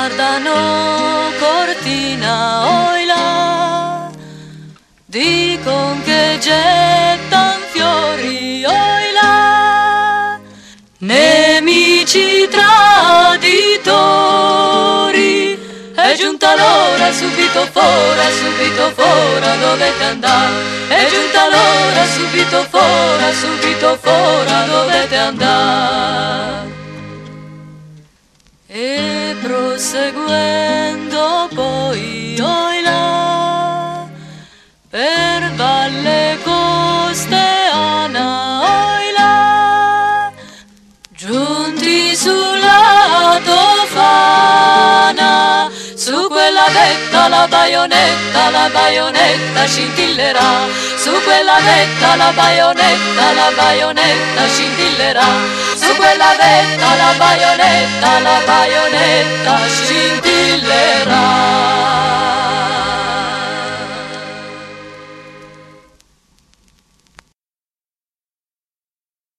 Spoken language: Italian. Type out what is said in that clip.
guardano cortina oila, dicon che gettan fiori oila, nemici traditori, è giunta l'ora, subito fora dovete andare, è giunta l'ora, subito fora dovete andare. E proseguendo poi oilà, per valle costeana oilà, giunti sulla Tofana, su quella vetta la baionetta scintillerà, su quella vetta la baionetta scintillerà, su quella vetta la baionetta scintillerà.